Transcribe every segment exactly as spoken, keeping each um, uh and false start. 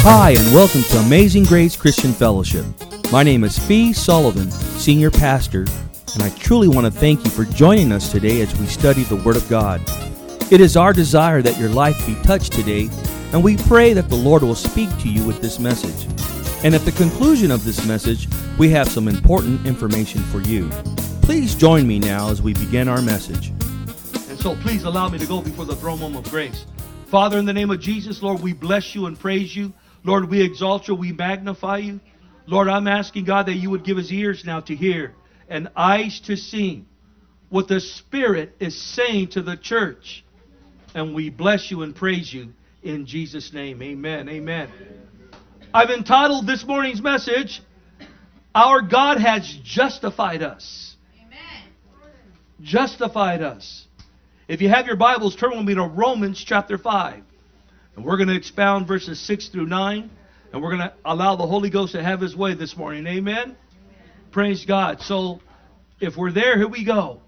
Hi, and welcome to Amazing Grace Christian Fellowship. My name is Fee Sullivan, Senior Pastor, and I truly want to thank you for joining us today as we study the Word of God. It is our desire that your life be touched today, and we pray that the Lord will speak to you with this message. And at the conclusion of this message, we have some important information for you. Please join me now as we begin our message. And so please allow me to go before the throne room of grace. Father, in the name of Jesus, Lord, we bless you and praise you. Lord, we exalt you, we magnify you. Lord, I'm asking, God, that you would give us ears now to hear and eyes to see what the Spirit is saying to the church. And we bless you and praise you in Jesus' name. Amen. Amen. I've entitled this morning's message, Our God Has Justified Us. Amen. Justified us. If you have your Bibles, turn with me to Romans chapter five. And we're going to expound verses six through nine. And we're going to allow the Holy Ghost to have His way this morning. Amen? Amen? Praise God. So, if we're there, here we go.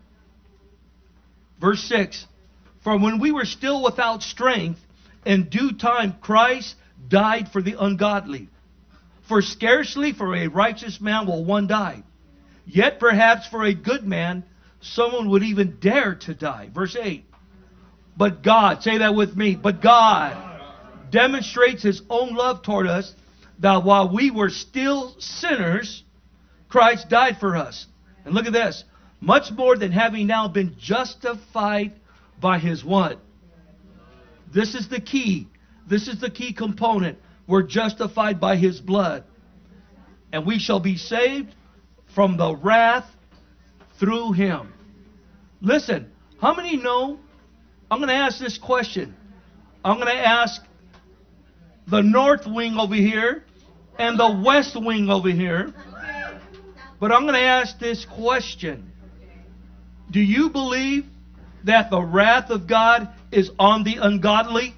Verse six. For when we were still without strength, in due time Christ died for the ungodly. For scarcely for a righteous man will one die. Yet perhaps for a good man, someone would even dare to die. Verse eight. But God, say that with me, but God demonstrates His own love toward us, that while we were still sinners, Christ died for us. And look at this. Much more than having now been justified by His what? This is the key. This is the key component. We're justified by His blood. And we shall be saved from the wrath through Him. Listen, how many know? I'm going to ask this question. I'm going to ask the north wing over here and the west wing over here. But I'm going to ask this question. Do you believe that the wrath of God is on the ungodly?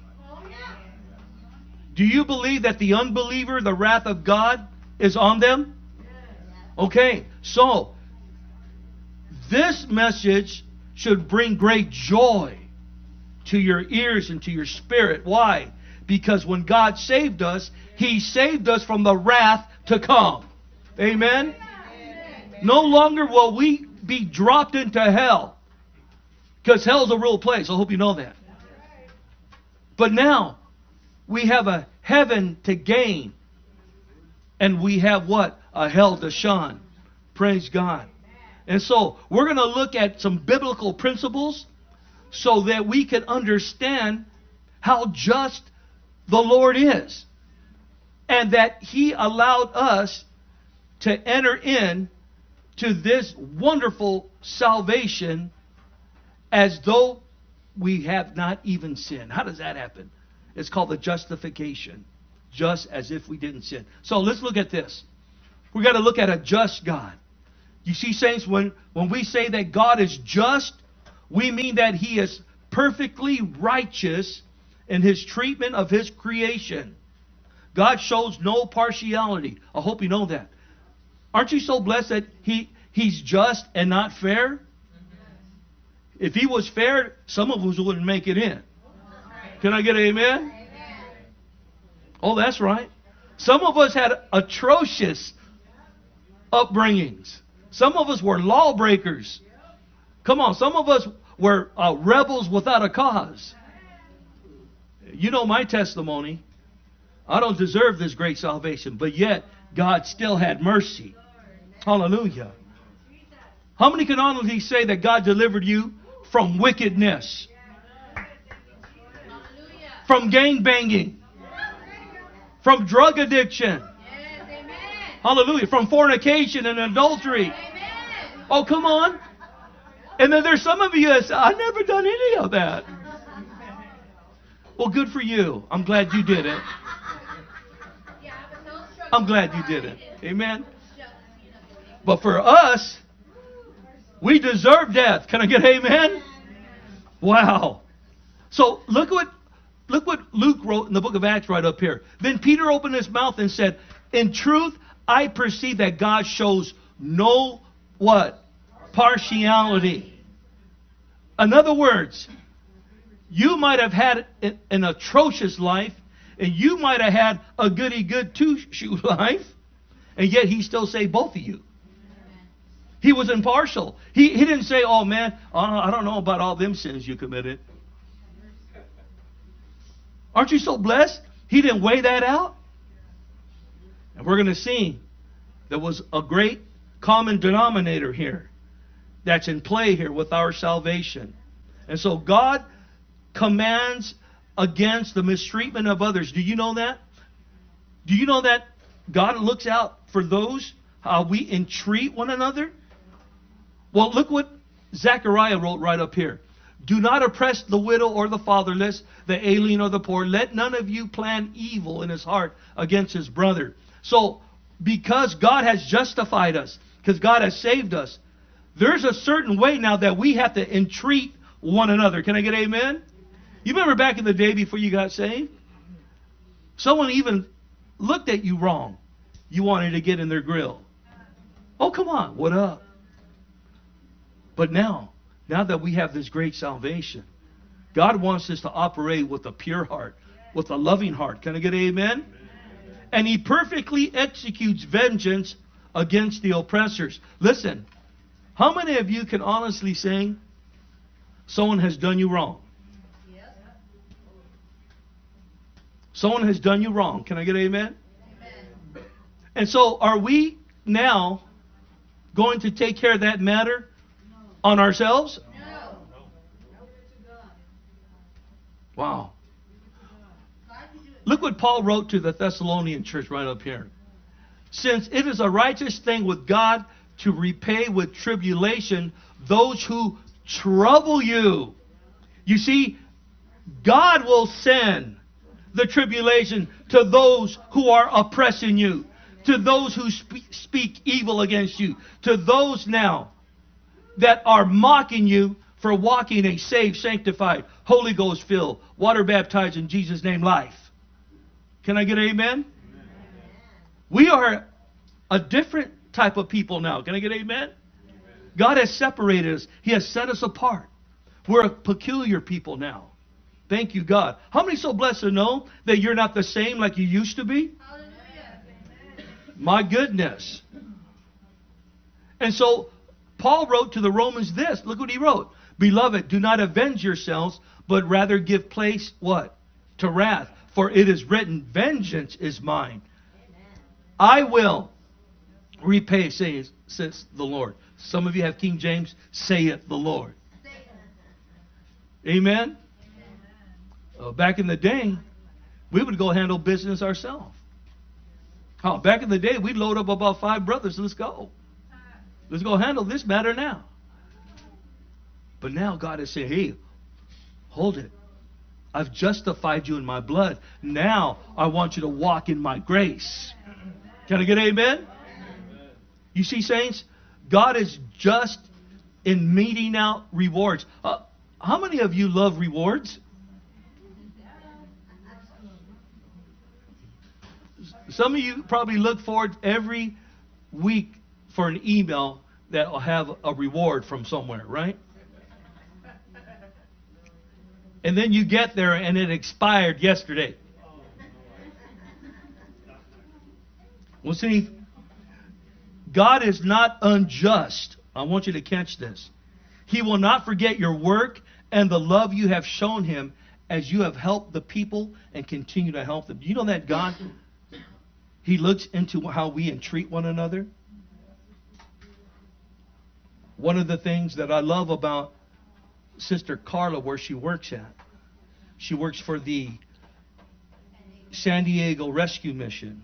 Do you believe that the unbeliever, the wrath of God, is on them? Okay, so this message should bring great joy to your ears and to your spirit. Why? Because when God saved us, He saved us from the wrath to come. Amen? No longer will we be dropped into hell. Because hell's a real place. I hope you know that. But now, we have a heaven to gain. And we have what? A hell to shun. Praise God. And so, we're going to look at some biblical principles so that we can understand how just the Lord is. And that He allowed us to enter in to this wonderful salvation as though we have not even sinned. How does that happen? It's called the justification. Just as if we didn't sin. So let's look at this. We've got to look at a just God. You see, saints, when, when we say that God is just, we mean that He is perfectly righteous in His treatment of His creation. God shows no partiality. I hope you know that. Aren't you so blessed that he, He's just and not fair? If He was fair, some of us wouldn't make it in. Can I get an amen? Amen? Oh, that's right. Some of us had atrocious upbringings. Some of us were lawbreakers. Come on, some of us were uh, rebels without a cause. You know my testimony. I don't deserve this great salvation, but yet God still had mercy. Hallelujah. How many can honestly say that God delivered you from wickedness? From gangbanging? From drug addiction? Hallelujah. From fornication and adultery? Oh, come on. And then there's some of you that say, I've never done any of that. Well, good for you. I'm glad you did it. I'm glad you did it. Amen. But for us, we deserve death. Can I get amen? Wow. So look what look what Luke wrote in the book of Acts right up here. Then Peter opened his mouth and said, in truth, I perceive that God shows no what? Partiality. In other words, you might have had an atrocious life And you might have had a goody good two-shoe life, and yet he still saved both of you. He was impartial. He, he didn't say, oh man, uh, I don't know about all them sins you committed. Aren't you so blessed? He didn't weigh that out. And we're going to see there was a great common denominator here that's in play here with our salvation. And so God commands against the mistreatment of others. Do you know that? Do you know that God looks out for those, how we entreat one another? Well, look what Zechariah wrote right up here. Do not oppress the widow or the fatherless, the alien or the poor. Let none of you plan evil in his heart against his brother. So, because God has justified us, because God has saved us, there's a certain way now that we have to entreat one another. Can I get amen? You remember back in the day before you got saved? Someone even looked at you wrong. You wanted to get in their grill. Oh, come on. What up? But now, now that we have this great salvation, God wants us to operate with a pure heart, with a loving heart. Can I get amen? And he perfectly executes vengeance against the oppressors. Listen, how many of you can honestly say someone has done you wrong? Someone has done you wrong. Can I get amen? Amen. And so are we now going to take care of that matter on ourselves? No. Wow. Look what Paul wrote to the Thessalonian church right up here. Since it is a righteous thing with God to repay with tribulation those who trouble you. You see, God will send the tribulation to those who are oppressing you, to those who spe- speak evil against you, to those now that are mocking you for walking a saved, sanctified, Holy Ghost filled, water baptized in Jesus' name life. Can I get an amen? Amen? We are a different type of people now. Can I get an amen? Amen? God has separated us. He has set us apart. We're a peculiar people now. Thank you, God. How many so blessed to know that you're not the same like you used to be? Hallelujah. My goodness. And so Paul wrote to the Romans this. Look what he wrote. Beloved, do not avenge yourselves, but rather give place, what? To wrath. For it is written, vengeance is mine. Amen. I will repay, says, says the Lord. Some of you have King James, saith the Lord. Amen? Amen. Uh, back in the day, we would go handle business ourselves. Oh, back in the day, we'd load up about five brothers. Let's go. Let's go handle this matter now. But now God is saying, hey, hold it. I've justified you in my blood. Now I want you to walk in my grace. Can I get an amen? Amen? You see, saints, God is just in meting out rewards. Uh, how many of you love rewards? Some of you probably look forward every week for an email that will have a reward from somewhere, right? And then you get there and it expired yesterday. Well, see, God is not unjust. I want you to catch this. He will not forget your work and the love you have shown him as you have helped the people and continue to help them. Do you know that God, he looks into how we entreat one another? One of the things that I love about Sister Carla, where she works at, she works for the San Diego Rescue Mission.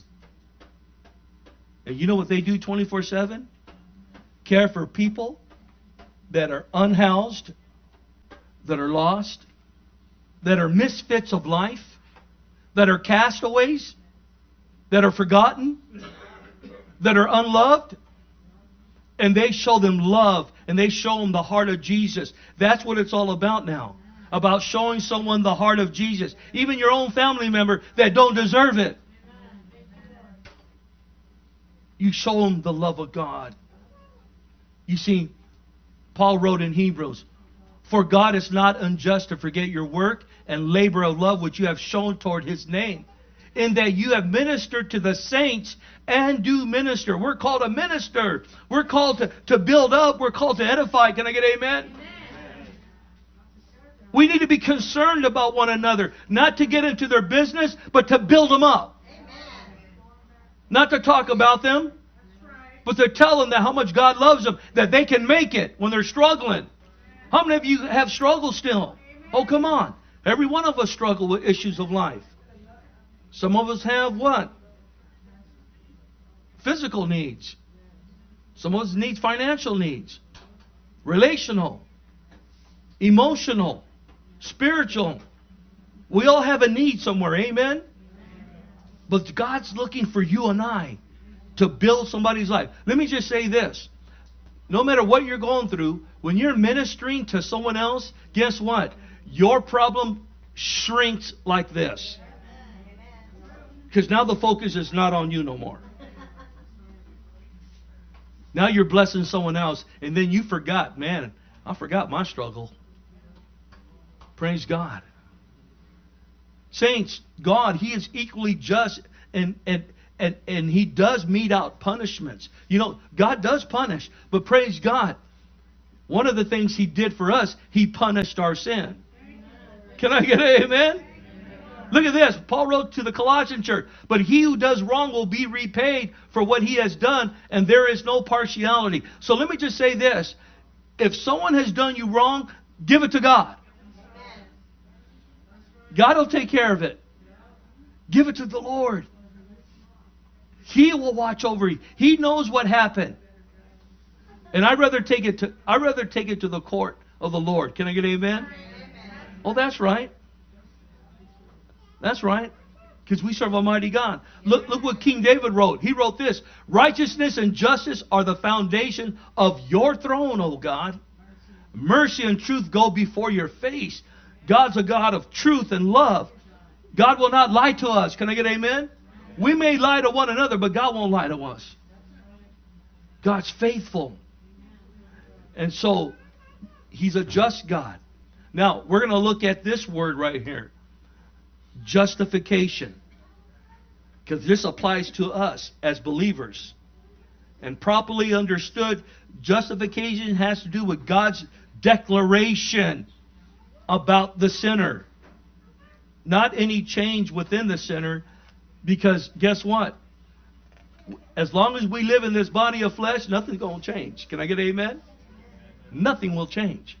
And you know what they do twenty-four seven? Care for people that are unhoused, that are lost, that are misfits of life, that are castaways, that are forgotten, that are unloved. And they show them love, and they show them the heart of Jesus. That's what it's all about now. About showing someone the heart of Jesus. Even your own family member that don't deserve it. You show them the love of God. You see, Paul wrote in Hebrews, For God is not unjust to forget your work and labor of love which you have shown toward His name, in that you have ministered to the saints and do minister. We're called to minister. We're called to, to build up. We're called to edify. Can I get amen? Amen? We need to be concerned about one another. Not to get into their business, but to build them up. Amen. Not to talk about them, but to tell them that how much God loves them, that they can make it when they're struggling. How many of you have struggled still? Oh, come on. Every one of us struggle with issues of life. Some of us have what? Physical needs. Some of us need financial needs. Relational. Emotional. Spiritual. We all have a need somewhere. Amen? But God's looking for you and I to build somebody's life. Let me just say this. No matter what you're going through, when you're ministering to someone else, guess what? Your problem shrinks like this. Because now the focus is not on you no more. Now you're blessing someone else, and then you forgot, man, I forgot my struggle. Praise God. Saints, God, He is equally just, and and and and He does mete out punishments. You know, God does punish, but praise God. One of the things He did for us, He punished our sin. Can I get an amen? Look at this. Paul wrote to the Colossian church, but he who does wrong will be repaid for what he has done, and there is no partiality. So let me just say this. If someone has done you wrong, give it to God. God will take care of it. Give it to the Lord. He will watch over you. He knows what happened. And I'd rather take it to I'd rather take it to the court of the Lord. Can I get an amen? Oh, that's right. That's right. Because we serve Almighty God. Look, look what King David wrote. He wrote this. Righteousness and justice are the foundation of your throne, O God. Mercy and truth go before your face. God's a God of truth and love. God will not lie to us. Can I get amen? We may lie to one another, but God won't lie to us. God's faithful. And so, He's a just God. Now, we're going to look at this word right here. Justification. Because this applies to us as believers. And properly understood, justification has to do with God's declaration about the sinner. Not any change within the sinner. Because guess what? As long as we live in this body of flesh, nothing's going to change. Can I get an amen? Nothing will change.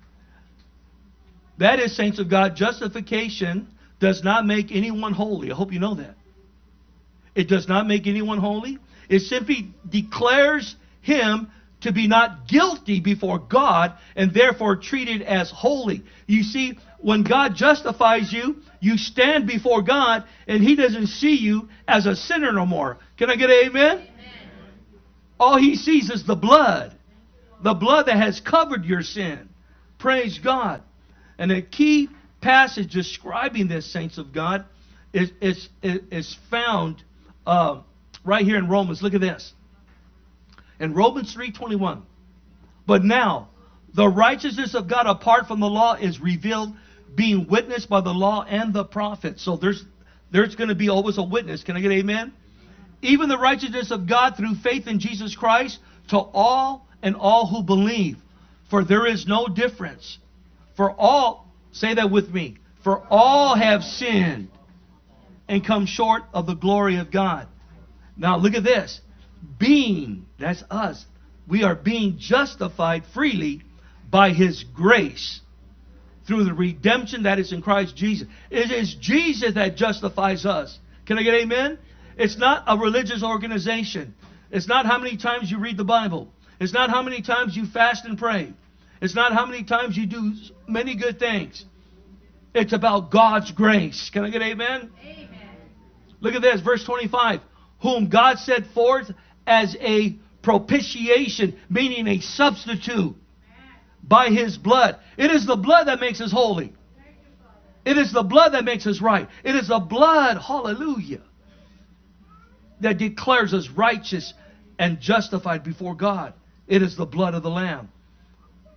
That is, saints of God, justification does not make anyone holy. I hope you know that. It does not make anyone holy. It simply declares him to be not guilty before God and therefore treated as holy. You see, when God justifies you, you stand before God and He doesn't see you as a sinner no more. Can I get an amen? Amen. All He sees is the blood. The blood that has covered your sin. Praise God. And a key passage describing this, saints of God, is, is, is found uh, right here in Romans. Look at this. In Romans three twenty-one. But now, the righteousness of God apart from the law is revealed, being witnessed by the law and the prophets. So there's, there's going to be always a witness. Can I get amen? Even the righteousness of God through faith in Jesus Christ to all and all who believe. For there is no difference. For all, say that with me, for all have sinned and come short of the glory of God. Now look at this. Being, that's us, we are being justified freely by His grace through the redemption that is in Christ Jesus. It is Jesus that justifies us. Can I get amen? It's not a religious organization. It's not how many times you read the Bible. It's not how many times you fast and pray. It's not how many times you do many good things. It's about God's grace. Can I get amen? Amen. Look at this, verse twenty-five. Whom God set forth as a propitiation, meaning a substitute, by His blood. It is the blood that makes us holy. It is the blood that makes us right. It is the blood, hallelujah, that declares us righteous and justified before God. It is the blood of the Lamb.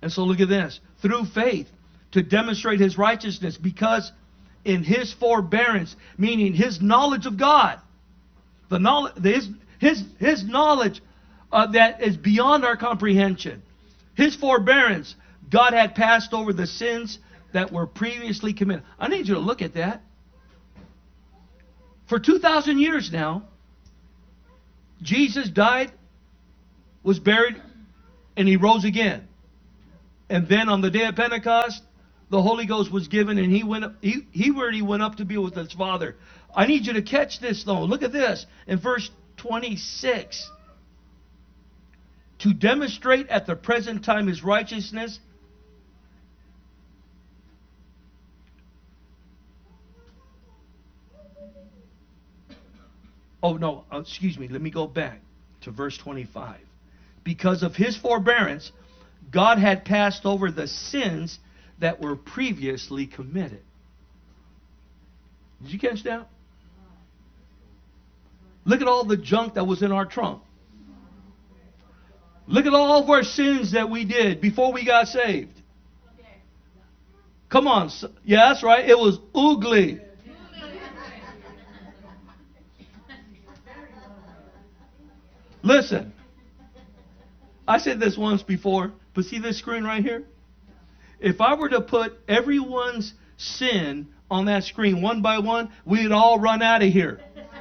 And so look at this. Through faith, to demonstrate his righteousness, because in his forbearance, meaning his knowledge of God, the knowledge, his, his, his knowledge uh, that is beyond our comprehension, his forbearance, God had passed over the sins that were previously committed. I need you to look at that. For two thousand years now, Jesus died, was buried, and he rose again. And then on the day of Pentecost, the Holy Ghost was given, and he went up, he, he already went up to be with his Father. I need you to catch this, though. Look at this in verse twenty-six. To demonstrate at the present time his righteousness, oh no, excuse me, let me go back to verse twenty-five. Because of his forbearance, God had passed over the sins that were previously committed. Did you catch that? Look at all the junk that was in our trunk. Look at all of our sins that we did before we got saved. Come on. Yeah, that's right. It was ugly. Listen. I said this once before, but see this screen right here? If I were to put everyone's sin on that screen one by one, we'd all run out of here.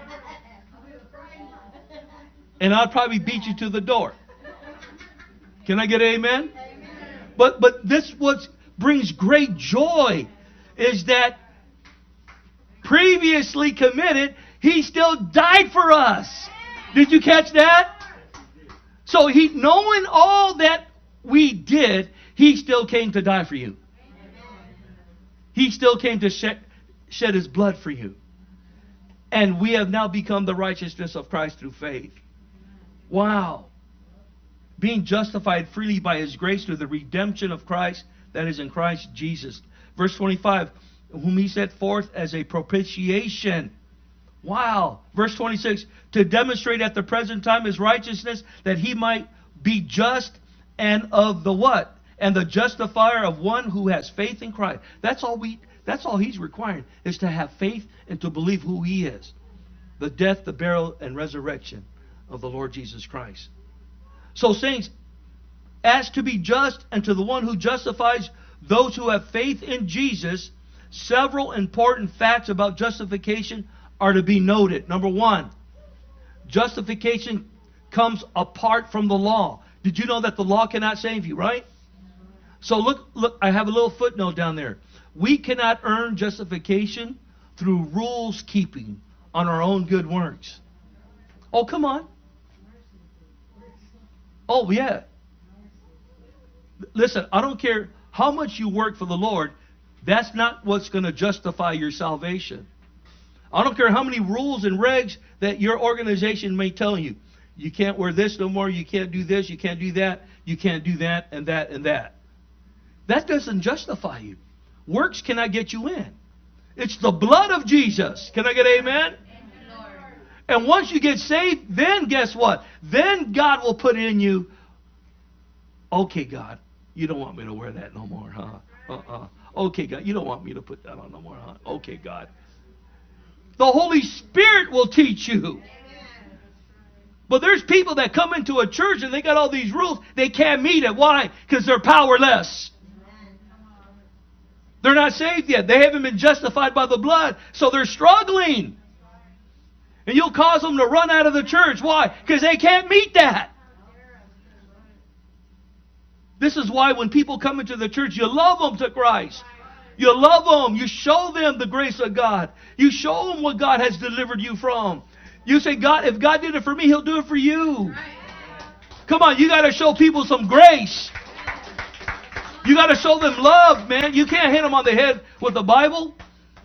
And I'd probably beat you to the door. Can I get an amen? Amen. But but this what brings great joy is that previously committed, he still died for us. Did you catch that? So he, knowing all that we did, he still came to die for you. He still came to shed, shed his blood for you. And we have now become the righteousness of Christ through faith. Wow. Being justified freely by his grace through the redemption of Christ that is in Christ Jesus. Verse twenty-five, whom he set forth as a propitiation. Wow. Verse twenty-six, to demonstrate at the present time his righteousness, that he might be just and of the what? And the justifier of one who has faith in Christ. That's all we that's all he's requiring, is to have faith and to believe who he is. The death, the burial, and resurrection of the Lord Jesus Christ. So saints, as to be just and to the one who justifies those who have faith in Jesus, several important facts about justification are to be noted. Number one, justification comes apart from the law. Did you know that the law cannot save you, right? So look, look, I have a little footnote down there. We cannot earn justification through rules keeping on our own good works. Oh, come on. Oh, yeah. Listen, I don't care how much you work for the Lord. That's not what's going to justify your salvation. I don't care how many rules and regs that your organization may tell you. You can't wear this no more. You can't do this. You can't do that. You can't do that and that and that. That doesn't justify you. Works cannot get you in. It's the blood of Jesus. Can I get an amen? And once you get saved, then guess what? Then God will put in you, okay, God, you don't want me to wear that no more, huh? Uh-uh. Okay, God, you don't want me to put that on no more, huh? Okay, God. The Holy Spirit will teach you. But there's people that come into a church and they got all these rules. They can't meet it. Why? Because they're powerless. They're not saved yet. They haven't been justified by the blood. So they're struggling. And you'll cause them to run out of the church. Why? Because they can't meet that. This is why when people come into the church, you love them to Christ. You love them. You show them the grace of God. You show them what God has delivered you from. You say, God, if God did it for me, He'll do it for you. Come on, you got to show people some grace. You got to show them love, man. You can't hit them on the head with the Bible.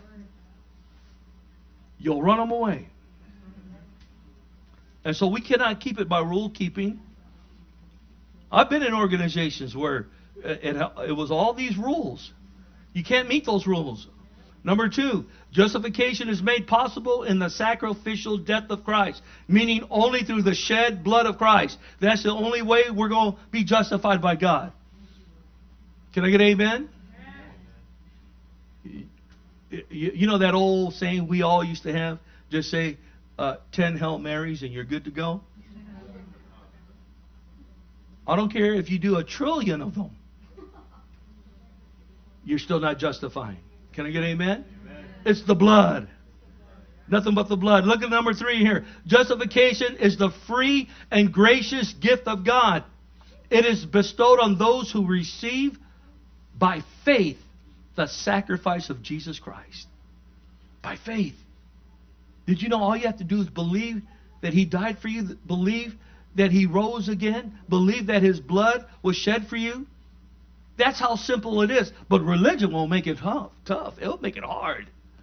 You'll run them away. And so we cannot keep it by rule keeping. I've been in organizations where it, it was all these rules. You can't meet those rules. Number two, justification is made possible in the sacrificial death of Christ, meaning only through the shed blood of Christ. That's the only way we're going to be justified by God. Can I get amen? You, you know that old saying we all used to have? Just say uh, ten Hail Marys and you're good to go. I don't care if you do a trillion of them. You're still not justifying. Can I get amen? Amen. It's the blood. Nothing but the blood. Look at number three here. Justification is the free and gracious gift of God. It is bestowed on those who receive by faith the sacrifice of Jesus Christ. By faith. Did you know all you have to do is believe that He died for you? Believe that He rose again? Believe that His blood was shed for you? That's how simple it is. But religion won't make it tough. Tough. It'll make it hard.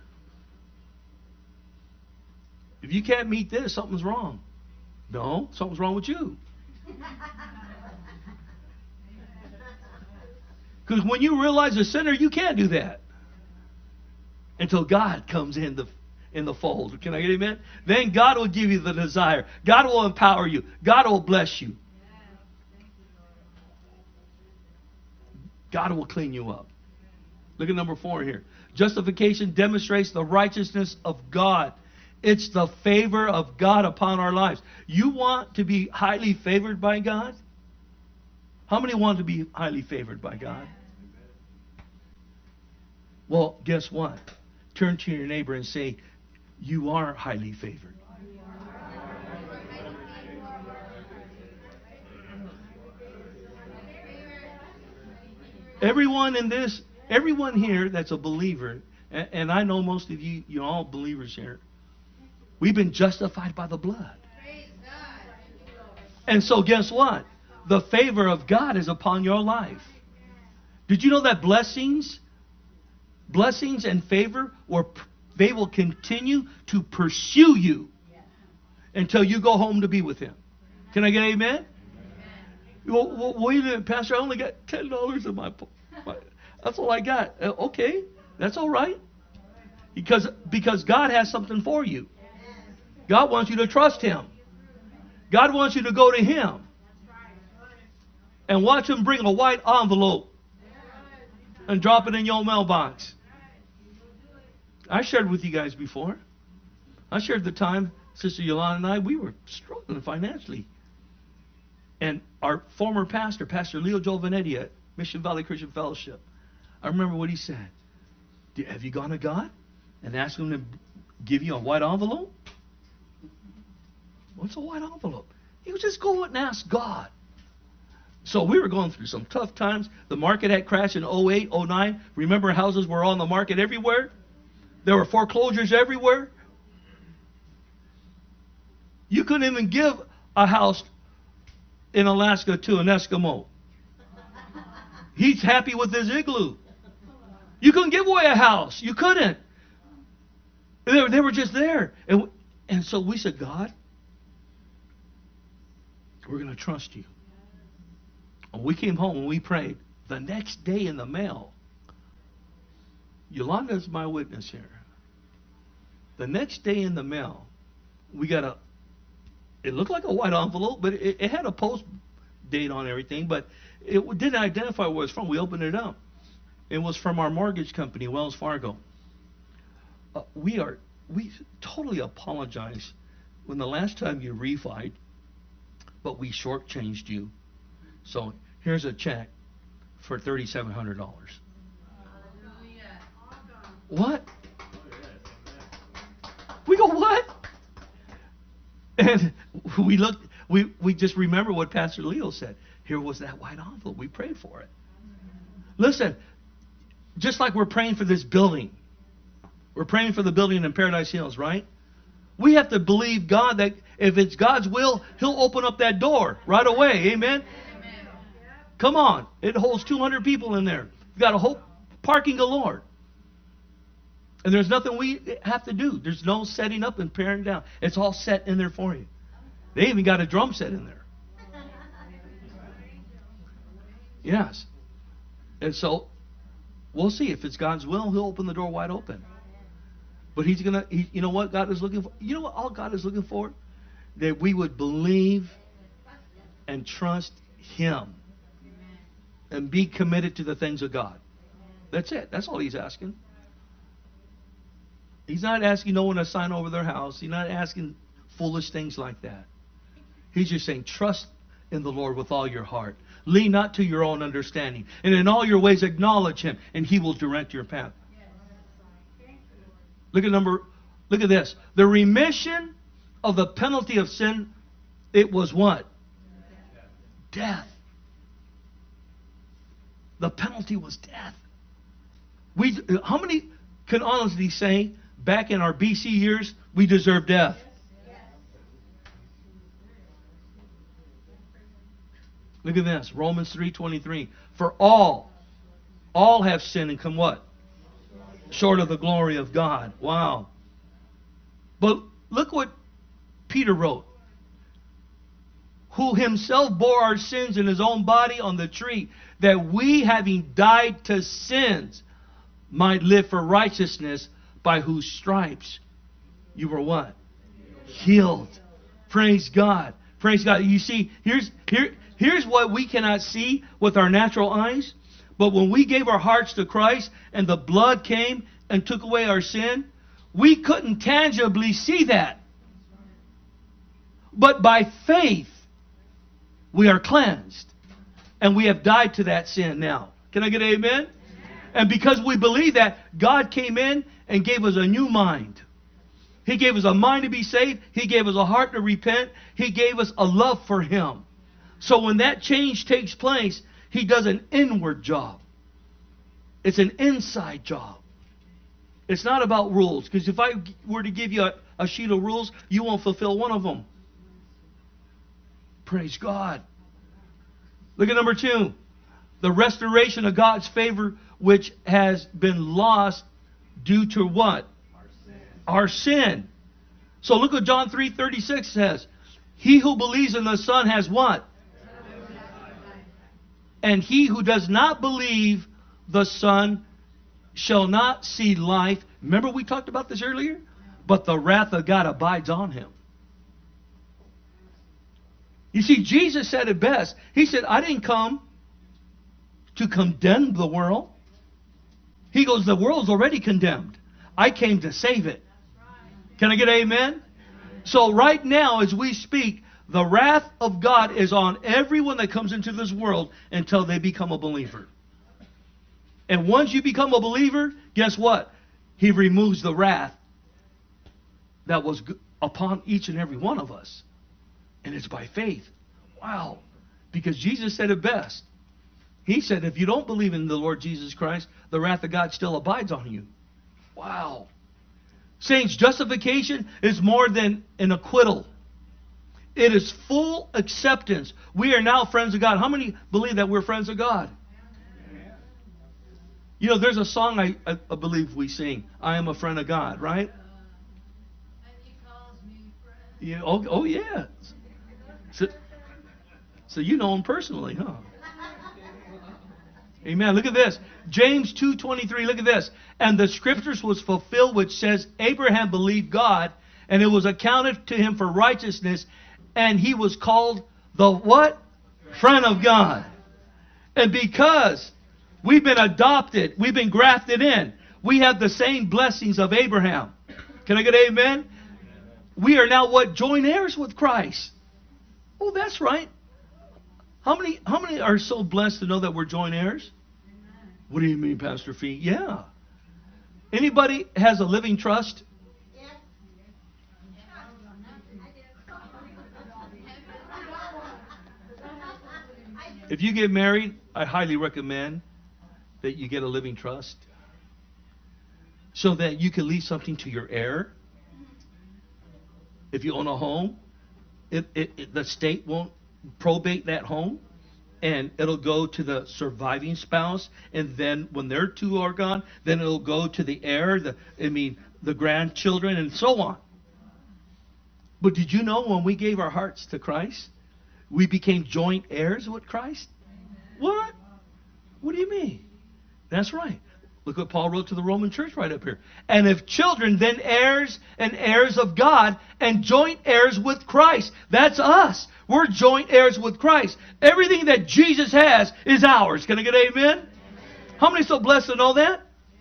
If you can't meet this, something's wrong. No, something's wrong with you. Because when you realize a sinner, you can't do that. Until God comes in the in the fold. Can I get amen? Then God will give you the desire. God will empower you. God will bless you. God will clean you up. Look at number four here. Justification demonstrates the righteousness of God. It's the favor of God upon our lives. You want to be highly favored by God? How many want to be highly favored by God? Well, guess what? Turn to your neighbor and say, you are highly favored. Everyone in this, everyone here that's a believer, and, and I know most of you, you're all believers here. We've been justified by the blood. And so guess what? The favor of God is upon your life. Did you know that blessings, blessings and favor, or they will continue to pursue you until you go home to be with Him? Can I get amen? Well, well, wait a minute, Pastor, I only got ten dollars in my, my that's all I got. Uh, okay, that's all right. Because, because God has something for you. God wants you to trust Him. God wants you to go to Him. And watch Him bring a white envelope and drop it in your mailbox. I shared with you guys before. I shared the time Sister Yolanda and I, we were struggling financially. And our former pastor, Pastor Leo Giovanetti at Mission Valley Christian Fellowship, I remember what he said. Have you gone to God and asked Him to give you a white envelope? What's a white envelope? He was just go and ask God. So we were going through some tough times. The market had crashed in oh eight, oh nine. Remember, houses were on the market everywhere? There were foreclosures everywhere. You couldn't even give a house in Alaska to an Eskimo. He's happy with his igloo. You couldn't give away a house. You couldn't. They were, they were just there. And, and so we said, God, we're going to trust You. And we came home and we prayed. The next day in the mail, Yolanda's my witness here. The next day in the mail, we got a, it looked like a white envelope, but it, it had a post date on everything, but it didn't identify where it's from. We opened it up. It was from our mortgage company, Wells Fargo. Uh, we are, we totally apologize when the last time you refied, but we shortchanged you. So here's a check for three thousand seven hundred dollars. What? We go, what? And we looked, we, we just remember what Pastor Leo said. Here was that white envelope. We prayed for it. Listen, just like we're praying for this building. We're praying for the building in Paradise Hills, right? We have to believe God that if it's God's will, He'll open up that door right away. Amen? Amen. Come on. It holds two hundred people in there. You've got a whole parking galore. And there's nothing we have to do. There's no setting up and paring down. It's all set in there for you. They even got a drum set in there. Yes. And so, we'll see. If it's God's will, He'll open the door wide open. But He's going to, he, you know what God is looking for? You know what all God is looking for? That we would believe and trust Him. and be committed to the things of God. That's it. That's all he's asking. He's not asking no one to sign over their house. He's not asking foolish things like that. He's just saying, trust in the Lord with all your heart. Lean not to your own understanding. And in all your ways acknowledge Him, and He will direct your path. Look at number, look at this. The remission of the penalty of sin, it was what? Death. The penalty was death. We, how many can honestly say, back in our B C years, we deserve death? Look at this, Romans three twenty-three. For all, all have sinned and come what? Short of the glory of God. Wow. But look what Peter wrote. Who himself bore our sins in his own body on the tree, that we, having died to sins, might live for righteousness, by whose stripes you were what? Healed. Praise God. Praise God. You see, here's here here's what we cannot see with our natural eyes. But when we gave our hearts to Christ and the blood came and took away our sin, we couldn't tangibly see that. But by faith, we are cleansed. And we have died to that sin now. Can I get an amen? Amen. And because we believe that, God came in and gave us a new mind. He gave us a mind to be saved. He gave us a heart to repent. He gave us a love for Him. So when that change takes place, He does an inward job. It's an inside job. It's not about rules. Because if I were to give you a, a sheet of rules, you won't fulfill one of them. Praise God. Look at number two. The restoration of God's favor, which has been lost due to what? Our sin. Our sin. So look what John three thirty-six says. He who believes in the Son has what? And he who does not believe the Son shall not see life. Remember we talked about this earlier? But the wrath of God abides on him. You see, Jesus said it best. He said, I didn't come to condemn the world. He goes, the world's already condemned. I came to save it. Can I get an amen? So right now, as we speak, the wrath of God is on everyone that comes into this world until they become a believer. And once you become a believer, guess what? He removes the wrath that was upon each and every one of us. And it's by faith. Wow. Because Jesus said it best. He said, if you don't believe in the Lord Jesus Christ, the wrath of God still abides on you. Wow. Saints, justification is more than an acquittal. It is full acceptance. We are now friends of God. How many believe that we're friends of God? Amen. You know, there's a song I, I, I believe we sing. I am a friend of God, right? And He calls me friend. Yeah, oh, oh yeah. So, so you know Him personally, huh? Amen. Look at this. James two twenty-three. Look at this. And the scriptures was fulfilled, which says, Abraham believed God, and it was accounted to him for righteousness, and he was called the what? Friend of God. And because we've been adopted, we've been grafted in, we have the same blessings of Abraham. Can I get an amen? We are now what? Joint heirs with Christ. Oh, that's right. How many, how many are so blessed to know that we're joint heirs? What do you mean, Pastor Fee? Yeah. Anybody has a living trust? If you get married, I highly recommend that you get a living trust so that you can leave something to your heir. If you own a home, it, it, it, the state won't probate that home, and it'll go to the surviving spouse, and then when their two are gone, then it'll go to the heir, the I mean the grandchildren, and so on. But did you know when we gave our hearts to Christ, we became joint heirs with Christ? What? What do you mean? That's right. Look what Paul wrote to the Roman church right up here. And if children, then heirs and heirs of God and joint heirs with Christ. That's us. We're joint heirs with Christ. Everything that Jesus has is ours. Can I get amen? Amen. How many are so blessed to know that?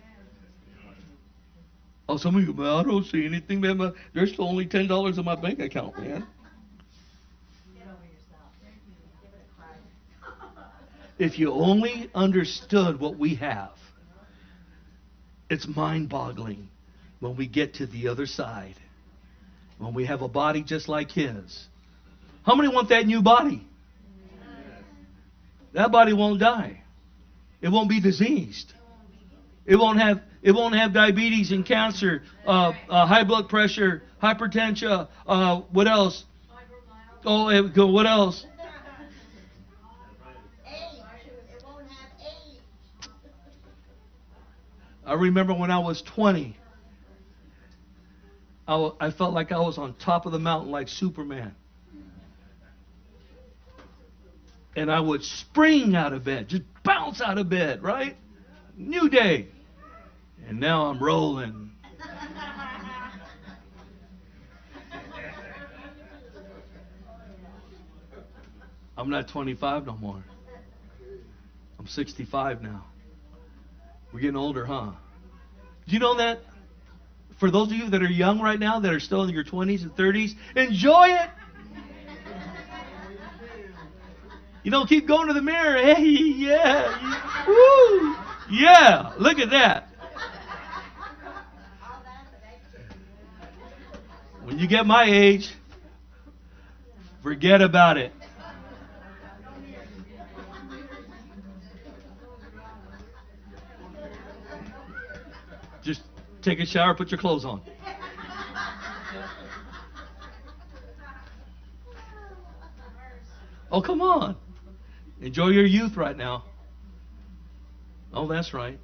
Oh, some of you, man, I don't see anything, man. There's still only ten dollars in my bank account, man. If you only understood what we have, it's mind-boggling when we get to the other side. When we have a body just like His. How many want that new body? That body won't die. It won't be diseased. It won't have it won't have diabetes and cancer, uh, uh, high blood pressure, hypertension. Uh, what else? Oh, it, go. What else? I remember when I was twenty, I, w- I felt like I was on top of the mountain like Superman. And I would spring out of bed, just bounce out of bed, right? New day. And now I'm rolling. I'm not twenty-five no more. I'm sixty-five now. We're getting older, huh? Do you know that? For those of you that are young right now, that are still in your twenties and thirties, enjoy it. You know, keep going to the mirror. Hey, yeah. Woo. Yeah, look at that. When you get my age, forget about it. Just take a shower, put your clothes on. Oh, come on. Enjoy your youth right now. Oh, that's right.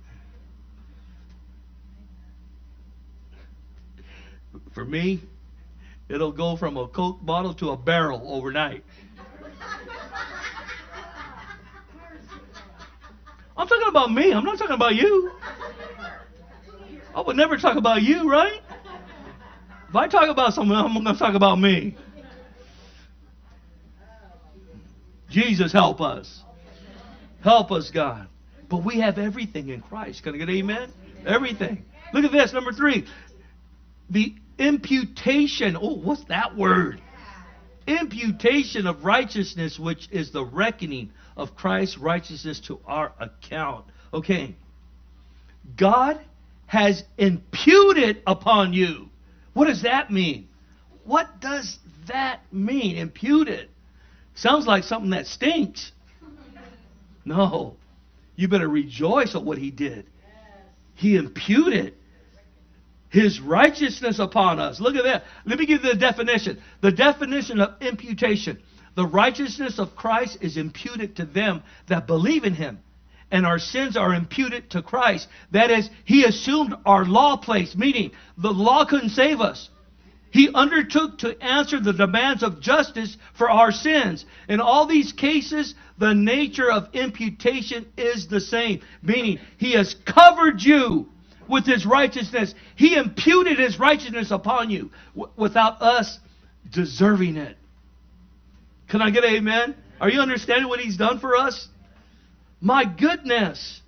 For me, it'll go from a Coke bottle to a barrel overnight. I'm talking about me. I'm not talking about you. I would never talk about you, right? If I talk about someone, I'm going to talk about me. Jesus, help us. Help us, God. But we have everything in Christ. Can I get an amen? Everything. Look at this, number three. The imputation. Oh, what's that word? Imputation of righteousness, which is the reckoning of Christ's righteousness to our account. Okay. God has imputed upon you. What does that mean? What does that mean? Imputed. Sounds like something that stinks. No. You better rejoice at what He did. He imputed His righteousness upon us. Look at that. Let me give you the definition. The definition of imputation. The righteousness of Christ is imputed to them that believe in Him. And our sins are imputed to Christ. That is, He assumed our law place, meaning the law couldn't save us. He undertook to answer the demands of justice for our sins. In all these cases, the nature of imputation is the same, meaning He has covered you with His righteousness. He imputed His righteousness upon you w- without us deserving it. Can I get an amen? Are you understanding what He's done for us? My goodness.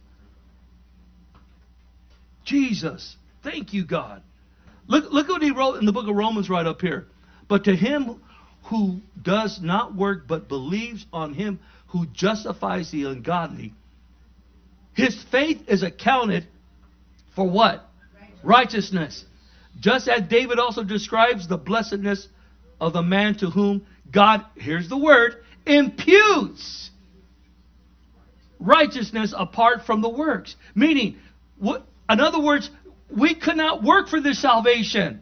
Jesus. Thank you, God. Look, look what He wrote in the book of Romans right up here. But to him who does not work but believes on Him who justifies the ungodly, his faith is accounted for what? Righteousness. Righteousness. Just as David also describes the blessedness of the man to whom God, here's the word, imputes righteousness apart from the works. Meaning, what, in other words, we could not work for this salvation.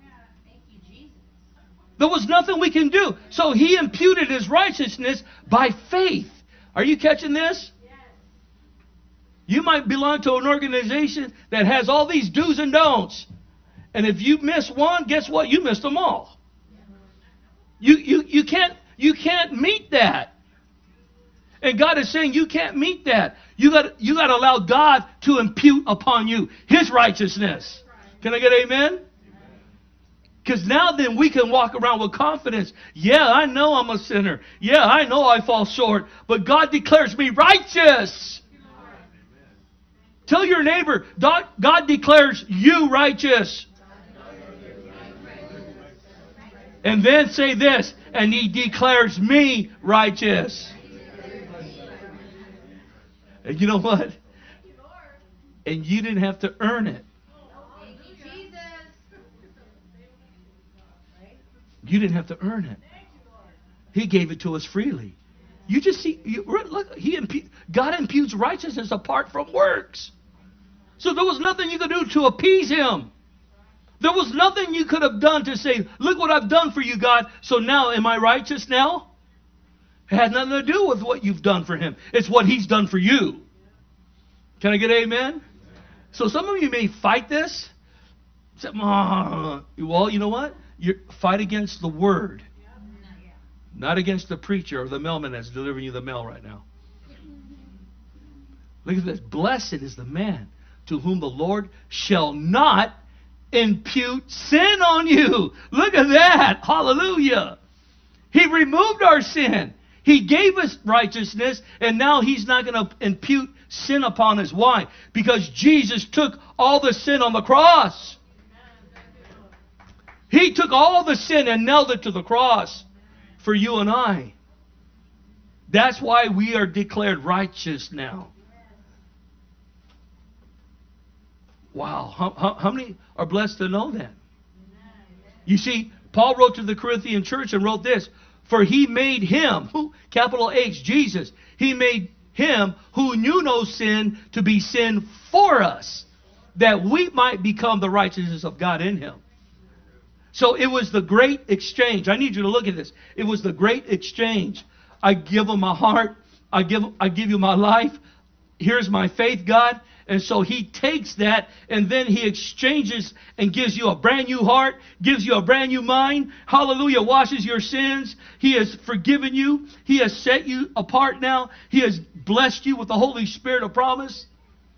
There was nothing we can do. So He imputed His righteousness by faith. Are you catching this? You might belong to an organization that has all these do's and don'ts. And if you miss one, guess what? You missed them all. You, you, you, can't, you can't meet that. And God is saying you can't meet that. You got you got to allow God to impute upon you His righteousness. Can I get amen? Because now then we can walk around with confidence. Yeah, I know I'm a sinner. Yeah, I know I fall short. But God declares me righteous. Tell your neighbor, God declares you righteous. And then say this, and He declares me righteous. And you know what? And you didn't have to earn it. You didn't have to earn it. He gave it to us freely. You just see, you, look, he impu- God imputes righteousness apart from works. So there was nothing you could do to appease Him. There was nothing you could have done to say, look what I've done for you, God. So now, am I righteous now? It had nothing to do with what you've done for Him. It's what He's done for you. Can I get an amen? So some of you may fight this. Say, oh. Well, you know what? You fight against the Word. Not against the preacher or the mailman that's delivering you the mail right now. Look at this. Blessed is the man to whom the Lord shall not impute sin on you. Look at that. Hallelujah. He removed our sin. He gave us righteousness, and now He's not going to impute sin upon us. Why? Because Jesus took all the sin on the cross. He took all the sin and nailed it to the cross for you and I. That's why we are declared righteous now. Wow. How, how, how many are blessed to know that? You see, Paul wrote to the Corinthian church and wrote this. For He made Him, who, capital H, Jesus, He made Him who knew no sin to be sin for us, that we might become the righteousness of God in Him. So it was the great exchange. I need you to look at this. It was the great exchange. I give Him my heart. I give, I give you my life. Here's my faith, God. And so He takes that and then He exchanges and gives you a brand new heart, gives you a brand new mind. Hallelujah, washes your sins. He has forgiven you. He has set you apart now. He has blessed you with the Holy Spirit of promise.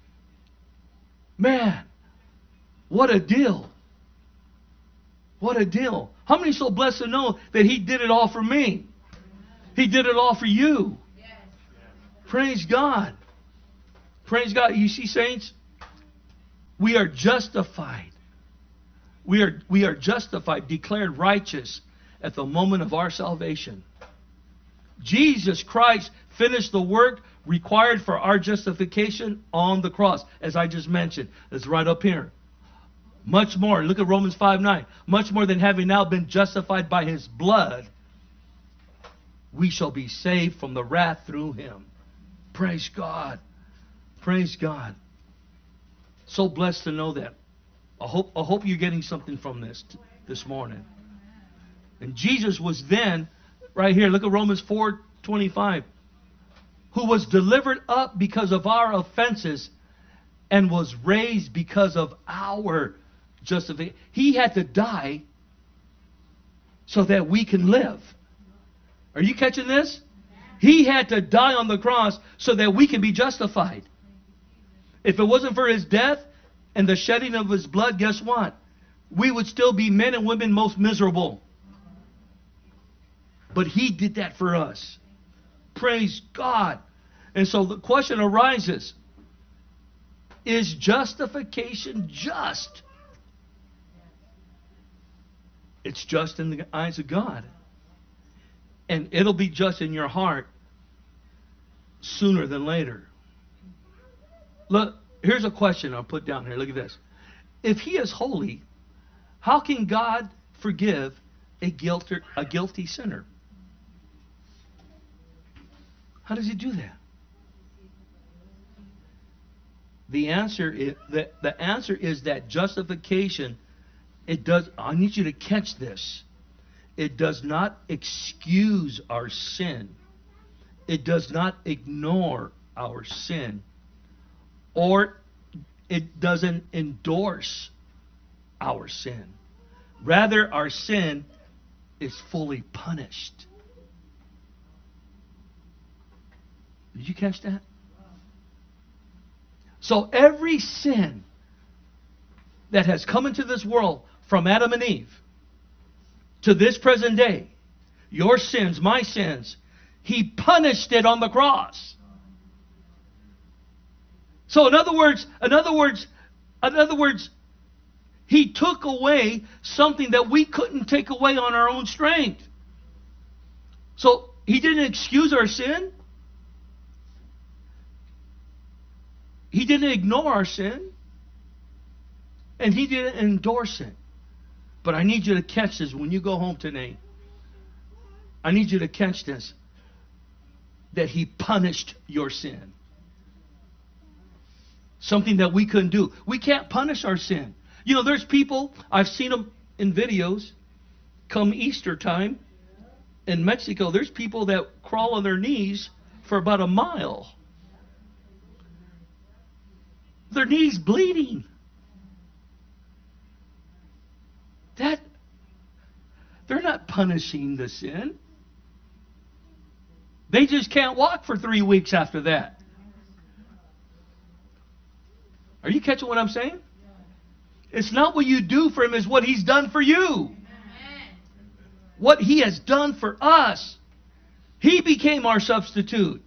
Man, what a deal. What a deal. How many are so blessed to know that He did it all for me? He did it all for you. Yes. Praise God. Praise God. You see, saints, we are justified. We are, we are justified, declared righteous at the moment of our salvation. Jesus Christ finished the work required for our justification on the cross, as I just mentioned. It's right up here. Much more, look at Romans five nine. Much more than having now been justified by His blood, we shall be saved from the wrath through Him. Praise God. Praise God. So blessed to know that. I hope, I hope you're getting something from this this morning. And Jesus was then, right here, look at Romans four twenty-five, who was delivered up because of our offenses and was raised because of our justification. He had to die so that we can live. Are you catching this? He had to die on the cross so that we can be justified. If it wasn't for His death and the shedding of His blood, guess what? We would still be men and women most miserable. But He did that for us. Praise God. And so the question arises, is justification just? It's just in the eyes of God. And it'll be just in your heart sooner than later. Look, here's a question I'll put down here. Look at this. If He is holy, how can God forgive a guilty, a guilty sinner? How does He do that? The answer is the, the answer is that justification, it does, I need you to catch this. It does not excuse our sin. It does not ignore our sin. Or it doesn't endorse our sin. Rather, our sin is fully punished. Did you catch that? So every sin that has come into this world from Adam and Eve, to this present day, your sins, my sins, He punished it on the cross. So in other words, in other words, in other words, He took away something that we couldn't take away on our own strength. So He didn't excuse our sin. He didn't ignore our sin. And He didn't endorse it. But I need you to catch this when you go home today. I need you to catch this. That He punished your sin. Something that we couldn't do. We can't punish our sin. You know, there's people, I've seen them in videos, come Easter time, in Mexico, there's people that crawl on their knees for about a mile. Their knees bleeding. That, they're not punishing the sin. They just can't walk for three weeks after that. Are you catching what I'm saying? It's not what you do for Him, it's what He's done for you. What He has done for us. He became our substitute.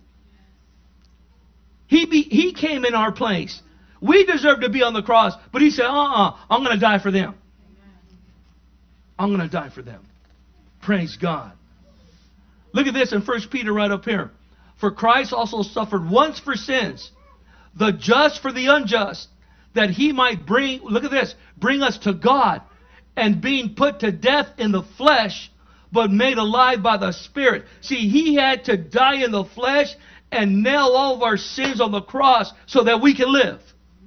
He, be, he came in our place. We deserve to be on the cross, but He said, uh-uh, I'm going to die for them. I'm going to die for them. Praise God. Look at this in First Peter right up here. For Christ also suffered once for sins, the just for the unjust, that He might bring, look at this, bring us to God, and being put to death in the flesh, but made alive by the Spirit. See, He had to die in the flesh and nail all of our sins on the cross so that we can live.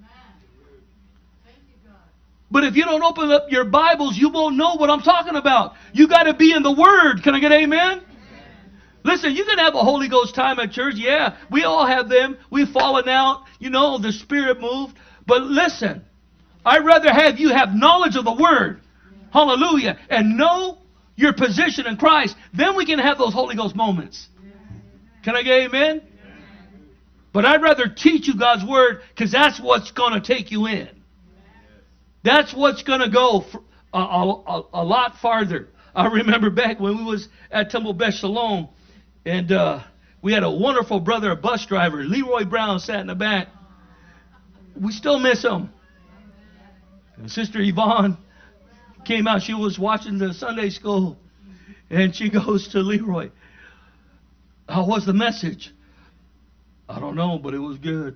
But if you don't open up your Bibles, you won't know what I'm talking about. You got to be in the Word. Can I get amen? Amen? Listen, you can have a Holy Ghost time at church. Yeah, we all have them. We've fallen out. You know, the Spirit moved. But listen, I'd rather have you have knowledge of the Word. Hallelujah. And know your position in Christ. Then we can have those Holy Ghost moments. Can I get amen? But I'd rather teach you God's Word because that's what's going to take you in. That's what's going to go a, a, a lot farther. I remember back when we was at Temple Beth Shalom, and uh, we had a wonderful brother, a bus driver. Leroy Brown sat in the back. We still miss him. And Sister Yvonne came out. She was watching the Sunday school, and she goes to Leroy, how was the message? I don't know, but it was good.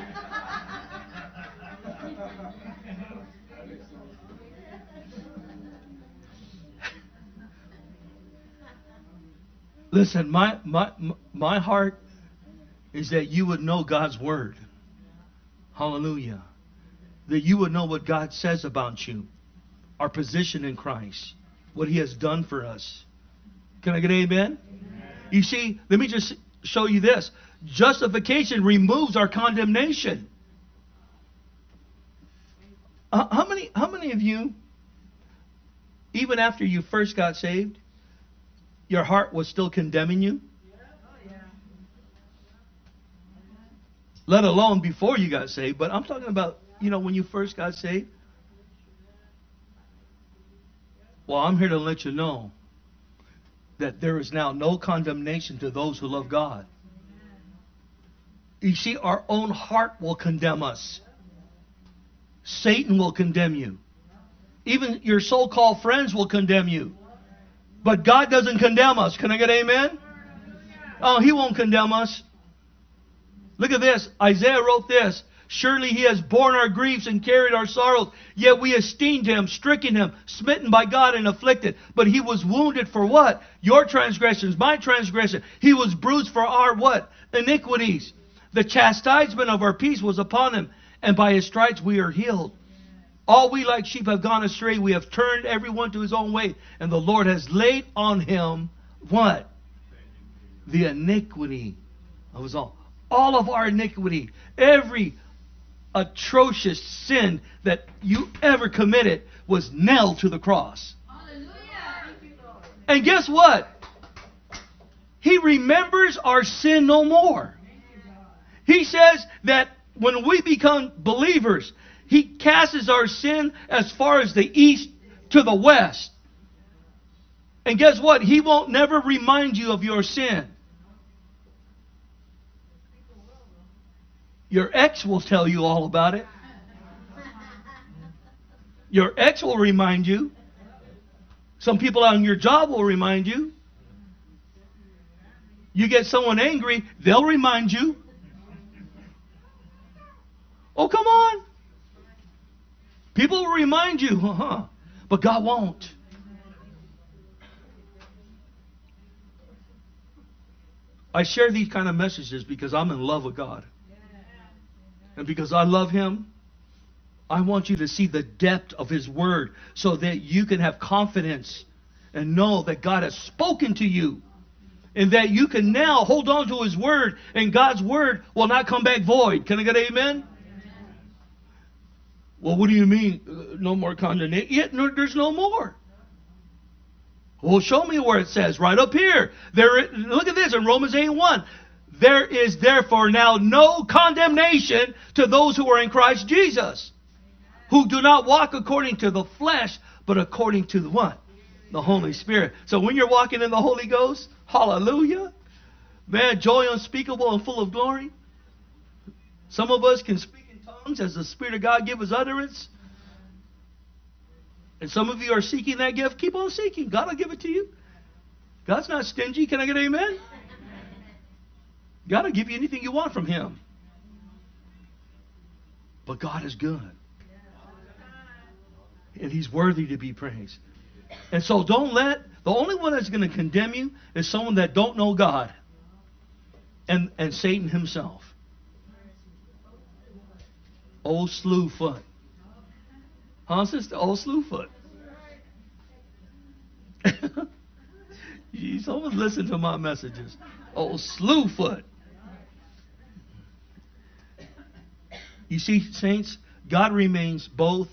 Listen, my, my, my heart is that you would know God's Word. Hallelujah. That you would know what God says about you. Our position in Christ. What He has done for us. Can I get an amen? Amen? You see, let me just show you this. Justification removes our condemnation. Uh, how many, how many of you, even after you first got saved, your heart was still condemning you? Let alone before you got saved. But I'm talking about, you know, when you first got saved. Well, I'm here to let you know that there is now no condemnation to those who love God. You see, our own heart will condemn us. Satan will condemn you. Even your so-called friends will condemn you. But God doesn't condemn us. Can I get amen? Oh, He won't condemn us. Look at this. Isaiah wrote this. Surely He has borne our griefs and carried our sorrows. Yet we esteemed Him, stricken Him, smitten by God and afflicted. But He was wounded for what? Your transgressions, my transgression. He was bruised for our what? Iniquities. The chastisement of our peace was upon Him. And by His stripes we are healed. All we like sheep have gone astray. We have turned everyone to his own way. And the Lord has laid on Him what? The iniquity of us all. All of our iniquity. Every atrocious sin that you ever committed was nailed to the cross. Hallelujah. And guess what? He remembers our sin no more. He says that when we become believers, He casts our sin as far as the east to the west. And guess what? He won't never remind you of your sin. Your ex will tell you all about it. Your ex will remind you. Some people on your job will remind you. You get someone angry, they'll remind you. Oh, come on. People will remind you, uh-huh, but God won't. I share these kind of messages because I'm in love with God. And because I love Him, I want you to see the depth of His Word so that you can have confidence and know that God has spoken to you. And that you can now hold on to His Word, and God's Word will not come back void. Can I get an amen? Amen. Well, what do you mean? Uh, no more condemnation? Yet no, there's no more. Well, show me where it says. Right up here. There. Look at this in Romans eight one. There is therefore now no condemnation to those who are in Christ Jesus, who do not walk according to the flesh, but according to the what? The Holy Spirit. So when you're walking in the Holy Ghost, hallelujah, man, joy unspeakable and full of glory. Some of us can speak in tongues as the Spirit of God gives us utterance. And some of you are seeking that gift. Keep on seeking. God will give it to you. God's not stingy. Can I get an amen? God will give you anything you want from Him. But God is good. And He's worthy to be praised. And so don't let, the only one that's going to condemn you is someone that don't know God. And, and Satan himself. Old Slewfoot. Huh, sister? Old Slewfoot. You someone listen to my messages. Old Slewfoot. You see, saints, God remains both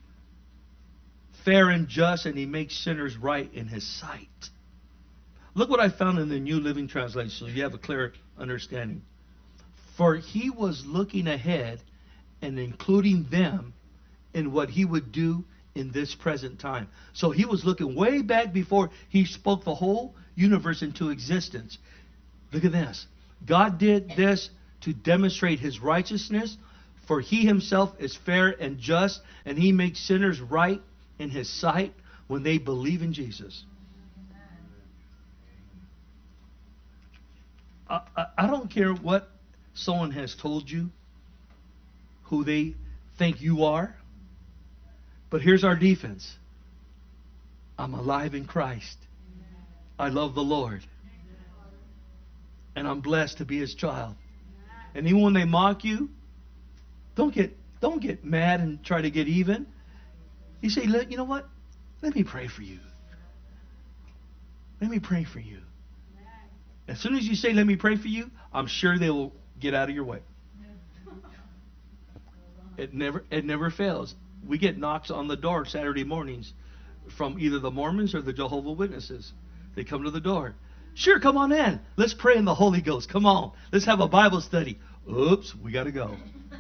fair and just, and He makes sinners right in His sight. Look what I found in the New Living Translation, so you have a clear understanding. For He was looking ahead and including them in what He would do in this present time. So He was looking way back before He spoke the whole universe into existence. Look at this. God did this to demonstrate His righteousness, for He Himself is fair and just, and He makes sinners right in His sight when they believe in Jesus. I, I, I don't care what someone has told you, who they think you are, but here's our defense. I'm alive in Christ. I love the Lord. And I'm blessed to be His child. And even when they mock you, don't get don't get mad and try to get even. You say, you know what? Let me pray for you. Let me pray for you. As soon as you say, let me pray for you, I'm sure they will get out of your way. It never it never fails. We get knocks on the door Saturday mornings from either the Mormons or the Jehovah's Witnesses. They come to the door. Sure, come on in. Let's pray in the Holy Ghost. Come on. Let's have a Bible study. Oops, we got to go.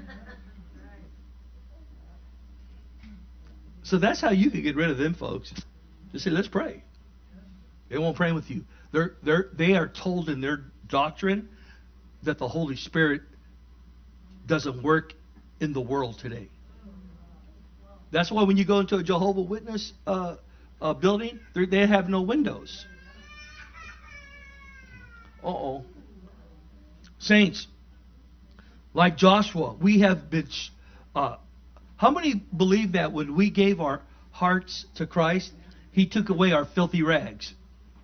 So that's how you can get rid of them folks. Just say, let's pray. They won't pray with you. They're, they're, they are told in their doctrine that the Holy Spirit doesn't work in the world today. That's why when you go into a Jehovah's Witness uh, uh, building, they have no windows. Uh-oh. Saints, like Joshua, we have been... Uh, how many believe that when we gave our hearts to Christ, He took away our filthy rags?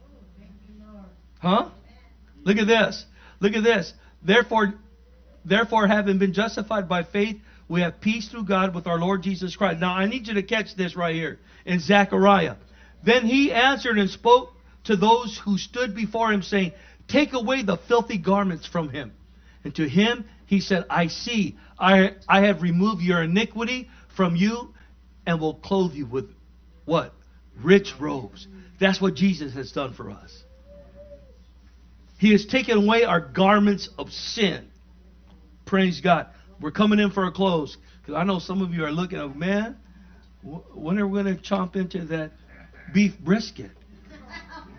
Huh? Look at this. Look at this. Therefore, therefore, having been justified by faith, we have peace through God with our Lord Jesus Christ. Now, I need you to catch this right here in Zechariah. Then He answered and spoke to those who stood before Him, saying, take away the filthy garments from him. And to him He said, I see, I, I have removed your iniquity from you and will clothe you with what? Rich robes. That's what Jesus has done for us. He has taken away our garments of sin. Praise God. We're coming in for a close. Because I know some of you are looking at, man, when are we going to chomp into that beef brisket?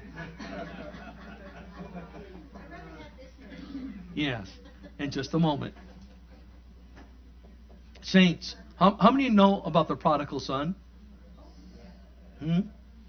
Yes, in just a moment. Saints, how, how many know about the prodigal son? Hmm?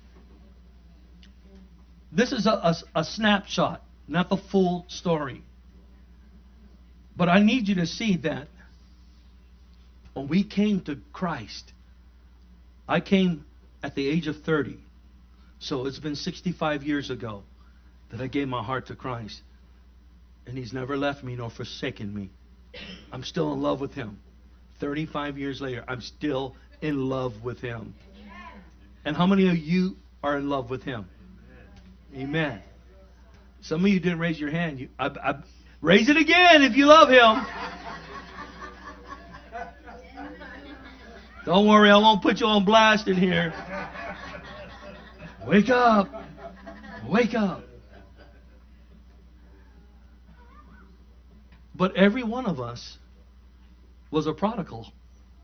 This is a, a, a snapshot, not the full story. But I need you to see that when we came to Christ, I came at the age of thirty. So it's been sixty-five years ago that I gave my heart to Christ. And He's never left me nor forsaken me. I'm still in love with Him. thirty-five years later, I'm still in love with Him. And how many of you are in love with Him? Amen. Some of you didn't raise your hand. You, I, I, raise it again if you love Him. Don't worry, I won't put you on blast in here. Wake up. Wake up. But every one of us was a prodigal.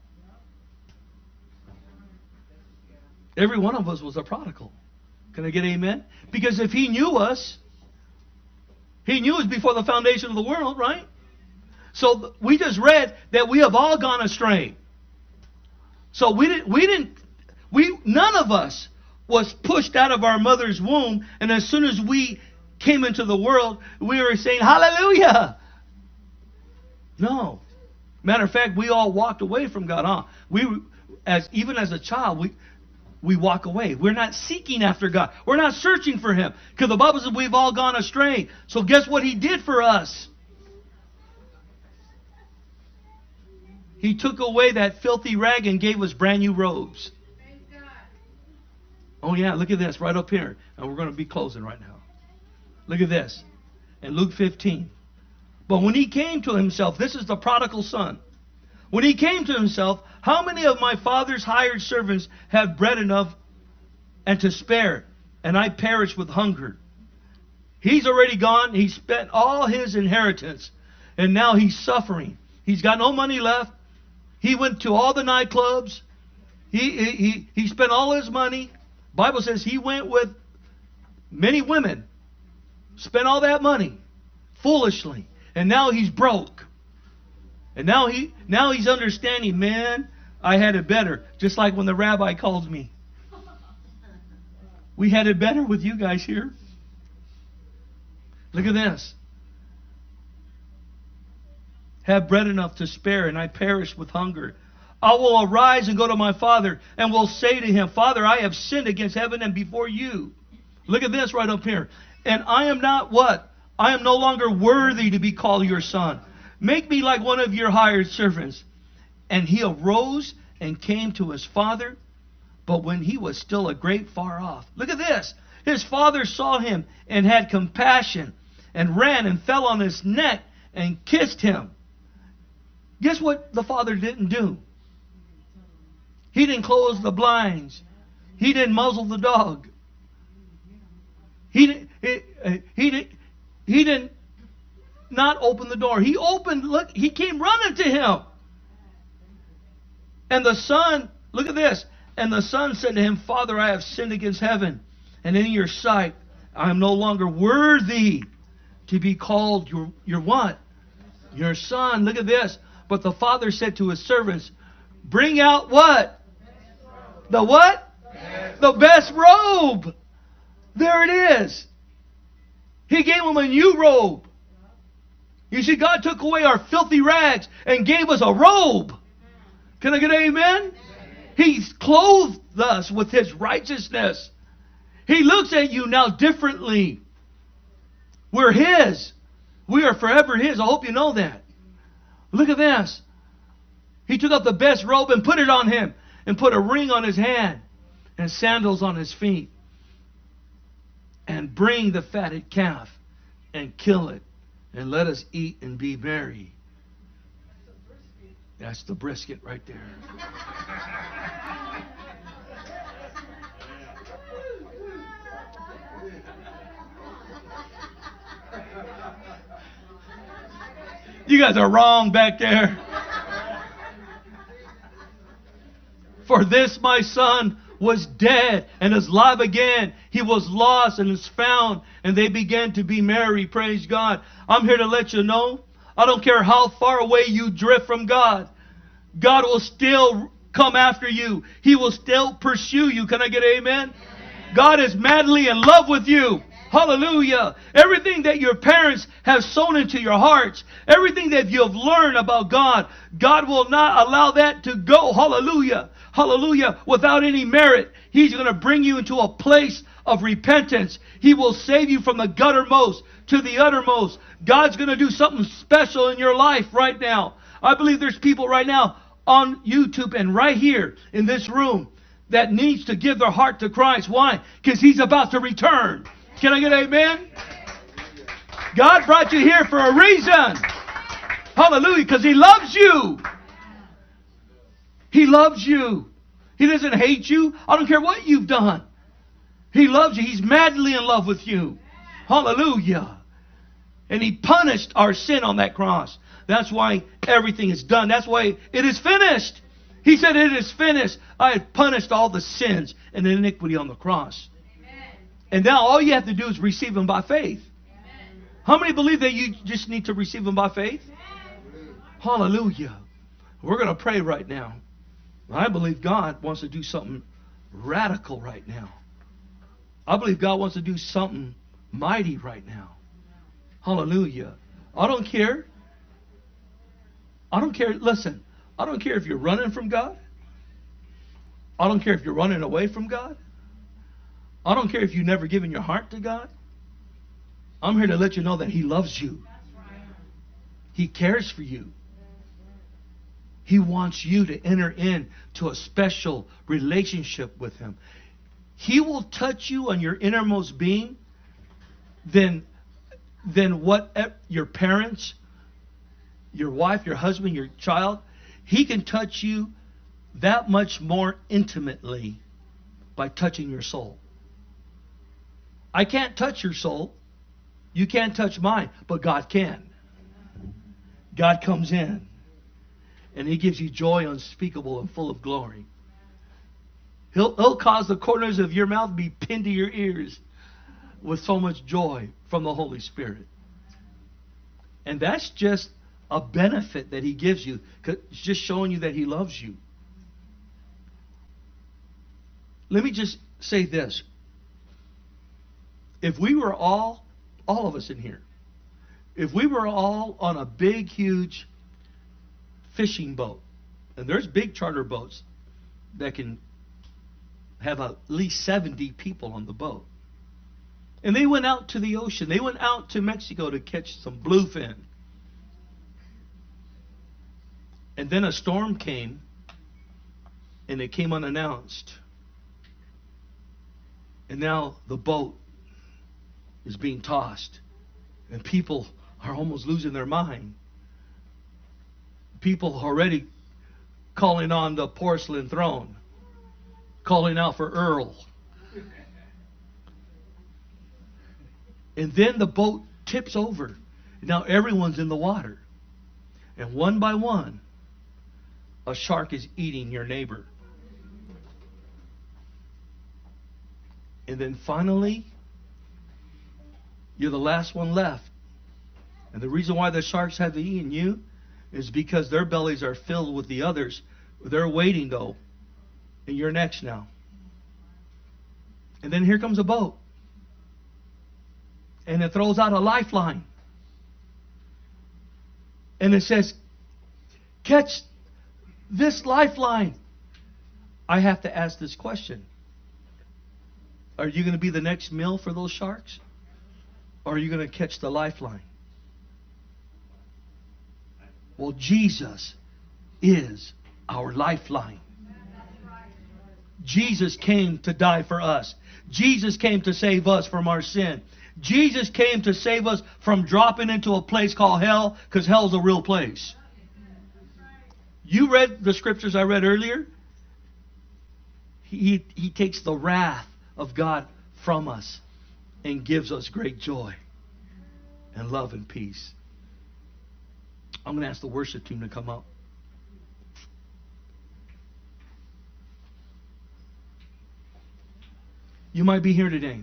Every one of us was a prodigal. Can I get an amen? Because if He knew us, He knew us before the foundation of the world, right? So we just read that we have all gone astray. So we didn't, we didn't, we, none of us was pushed out of our mother's womb, and as soon as we came into the world, we were saying, hallelujah. No. Matter of fact, we all walked away from God, huh? We, as even as a child, we we walk away. We're not seeking after God. We're not searching for Him. Because the Bible says we've all gone astray. So guess what He did for us? He took away that filthy rag and gave us brand new robes. Oh yeah, look at this right up here. And we're going to be closing right now. Look at this. In Luke fifteen. But when he came to himself, this is the prodigal son. When he came to himself, how many of my father's hired servants have bread enough and to spare, and I perish with hunger? He's already gone. He spent all his inheritance, and now he's suffering. He's got no money left. He went to all the nightclubs. He, he, he, he spent all his money. Bible says he went with many women. Spent all that money foolishly. And now he's broke. And now he now he's understanding, man, I had it better. Just like when the rabbi calls me. We had it better with you guys here. Look at this. Have bread enough to spare, and I perish with hunger. I will arise and go to my father, and will say to him, Father, I have sinned against heaven and before you. Look at this right up here. And I am not what? I am no longer worthy to be called your son. Make me like one of your hired servants. And he arose and came to his father, but when he was still a great far off. Look at this. His father saw him and had compassion and ran and fell on his neck and kissed him. Guess what the father didn't do? He didn't close the blinds. He didn't muzzle the dog. He didn't, he, he didn't, he didn't not open the door. He opened, look, he came running to him. And the son, look at this. And the son said to him, Father, I have sinned against heaven, and in your sight I am no longer worthy to be called your, your what? Your son. Look at this. But the father said to his servants, bring out what? The what? Best. The best robe. There it is. He gave him a new robe. You see, God took away our filthy rags and gave us a robe. Can I get an amen? He's clothed us with His righteousness. He looks at you now differently. We're His. We are forever His. I hope you know that. Look at this. He took up the best robe and put it on him, and put a ring on his hand and sandals on his feet. And bring the fatted calf and kill it, and let us eat and be merry. That's the brisket right there. You guys are wrong back there. For this my son was dead and is alive again. He was lost and is found, and they began to be merry. Praise God. I'm here to let you know, I don't care how far away you drift from God, God will still come after you. He will still pursue you. Can I get an amen? God is madly in love with you. Hallelujah. Everything that your parents have sown into your hearts, everything that you have learned about God, God will not allow that to go. Hallelujah. Hallelujah. Without any merit. He's going to bring you into a place of repentance. He will save you from the guttermost to the uttermost. God's going to do something special in your life right now. I believe there's people right now on YouTube and right here in this room that needs to give their heart to Christ. Why? Because He's about to return. Can I get an amen? God brought you here for a reason. Hallelujah. Because He loves you. He loves you. He doesn't hate you. I don't care what you've done. He loves you. He's madly in love with you. Hallelujah. And He punished our sin on that cross. That's why everything is done. That's why it is finished. He said, it is finished. I have punished all the sins and iniquity on the cross. And now all you have to do is receive Him by faith. Amen. How many believe that you just need to receive Him by faith? Amen. Hallelujah. We're going to pray right now. I believe God wants to do something radical right now. I believe God wants to do something mighty right now. Hallelujah. I don't care. I don't care. Listen, I don't care if you're running from God. I don't care if you're running away from God. I don't care if you've never given your heart to God. I'm here to let you know that He loves you. He cares for you. He wants you to enter into a special relationship with Him. He will touch you on your innermost being than, than what your parents, your wife, your husband, your child. He can touch you that much more intimately by touching your soul. I can't touch your soul. You can't touch mine, but God can. God comes in and He gives you joy unspeakable and full of glory. He'll, he'll cause the corners of your mouth to be pinned to your ears with so much joy from the Holy Spirit. And that's just a benefit that He gives you. It's just showing you that He loves you. Let me just say this. If we were all, all of us in here, if we were all on a big, huge fishing boat, and there's big charter boats that can have at least seventy people on the boat, and they went out to the ocean, they went out to Mexico to catch some bluefin, and then a storm came, and it came unannounced, and now the boat is being tossed, and people are almost losing their mind. People already calling on the porcelain throne, calling out for Earl. And then the boat tips over. Now everyone's in the water, and one by one a shark is eating your neighbor. And then finally you're the last one left. And the reason why the sharks have eaten you is because their bellies are filled with the others. They're waiting, though. And you're next now. And then here comes a boat. And it throws out a lifeline. And it says, catch this lifeline. I have to ask this question. Are you going to be the next meal for those sharks? Or are you going to catch the lifeline? Well, Jesus is our lifeline. Jesus came to die for us. Jesus came to save us from our sin. Jesus came to save us from dropping into a place called hell, because hell's a real place. You read the scriptures I read earlier? He, he takes the wrath of God from us and gives us great joy and love and peace. I'm going to ask the worship team to come up. You might be here today,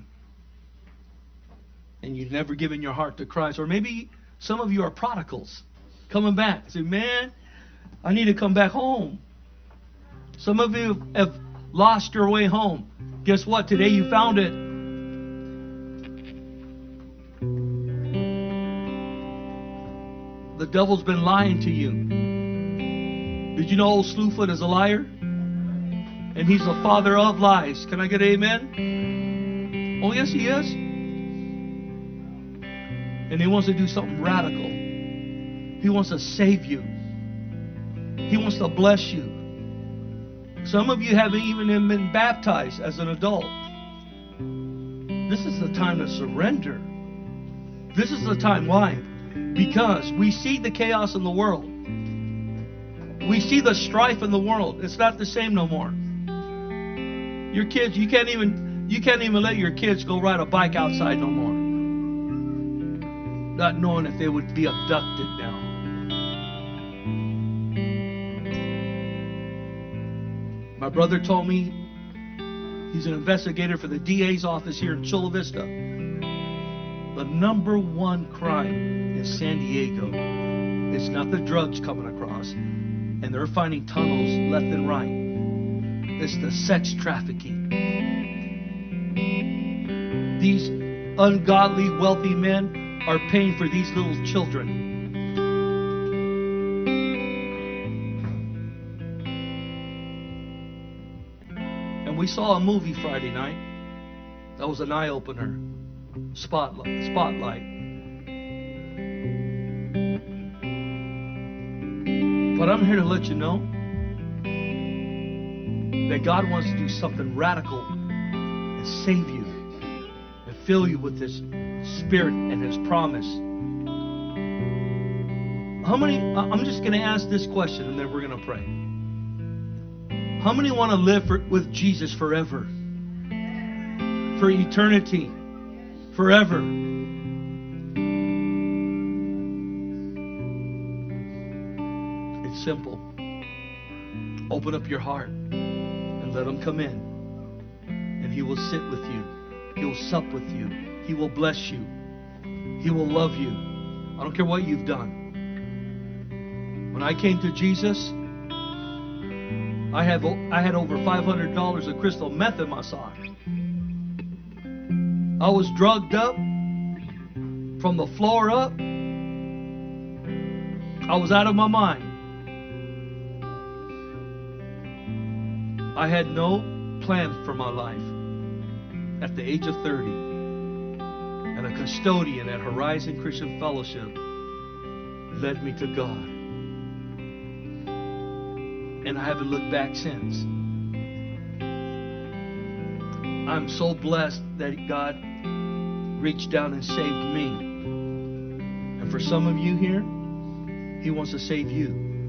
and you've never given your heart to Christ. Or maybe some of you are prodigals coming back. Say, man, I need to come back home. Some of you have lost your way home. Guess what? Today you found it. The devil's been lying to you. Did you know old Slewfoot is a liar? And he's the father of lies. Can I get an amen? Oh, yes, he is. And he wants to do something radical. He wants to save you. He wants to bless you. Some of you haven't even been baptized as an adult. This is the time to surrender. This is the time. Why? Because we see the chaos in the world. We see the strife in the world. It's not the same no more. Your kids, you can't even you can't even let your kids go ride a bike outside no more. Not knowing if they would be abducted now. My brother told me he's an investigator for the D A's office here in Chula Vista. The number one crime in San Diego, it's not the drugs coming across, and they're finding tunnels left and right. It's the sex trafficking. These ungodly, wealthy men are paying for these little children. And we saw a movie Friday night. That was an eye-opener. Spotlight. Spotlight. But I'm here to let you know that God wants to do something radical and save you and fill you with His Spirit and His promise. How many, I'm just going to ask this question and then we're going to pray. How many want to live for, with Jesus forever? For eternity? Forever? It's simple. Open up your heart. Let Him come in, and He will sit with you. He will sup with you. He will bless you. He will love you. I don't care what you've done. When I came to Jesus, I have I had over five hundred dollars of crystal meth in my sock. I was drugged up from the floor up. I was out of my mind. I had no plan for my life. At the age of thirty, and a custodian at Horizon Christian Fellowship led me to God. And I haven't looked back since. I'm so blessed that God reached down and saved me. And for some of you here, He wants to save you.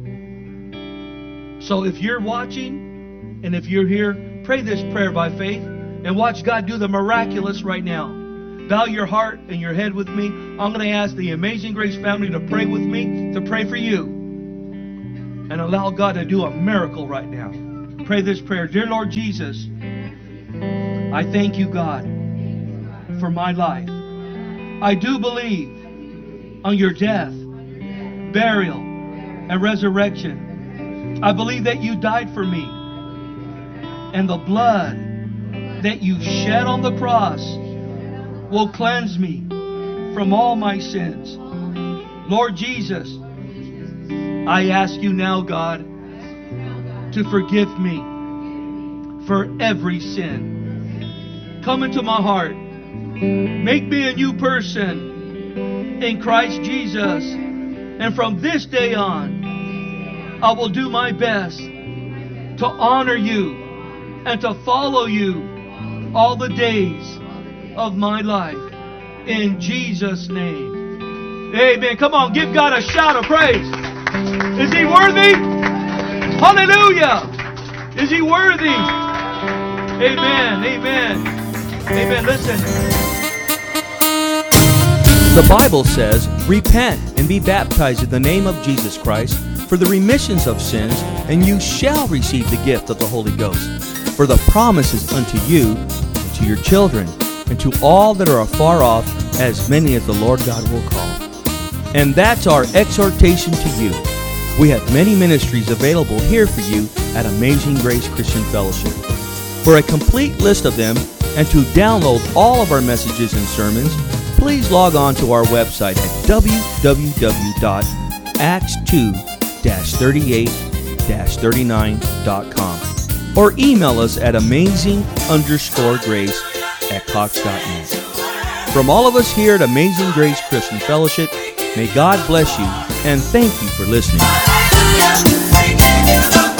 So if you're watching, and if you're here, pray this prayer by faith and watch God do the miraculous right now. Bow your heart and your head with me. I'm going to ask the Amazing Grace family to pray with me, to pray for you. And allow God to do a miracle right now. Pray this prayer. Dear Lord Jesus, I thank you, God, for my life. I do believe on your death, burial, and resurrection. I believe that you died for me. And the blood that you shed on the cross will cleanse me from all my sins. Lord Jesus, I ask you now, God, to forgive me for every sin. Come into my heart. Make me a new person in Christ Jesus. And from this day on, I will do my best to honor you and to follow you all the days of my life. In Jesus' name. Amen. Come on, give God a shout of praise. Is He worthy? Hallelujah. Is He worthy? Amen. Amen. Amen. Listen. The Bible says, repent and be baptized in the name of Jesus Christ for the remissions of sins, and you shall receive the gift of the Holy Ghost. For the promise is unto you, to your children, and to all that are afar off, as many as the Lord God will call. And that's our exhortation to you. We have many ministries available here for you at Amazing Grace Christian Fellowship. For a complete list of them and to download all of our messages and sermons, please log on to our website at w w w dot acts two thirty-eight thirty-nine dot com or email us at amazing underscore grace at cox dot net. From all of us here at Amazing Grace Christian Fellowship, may God bless you and thank you for listening.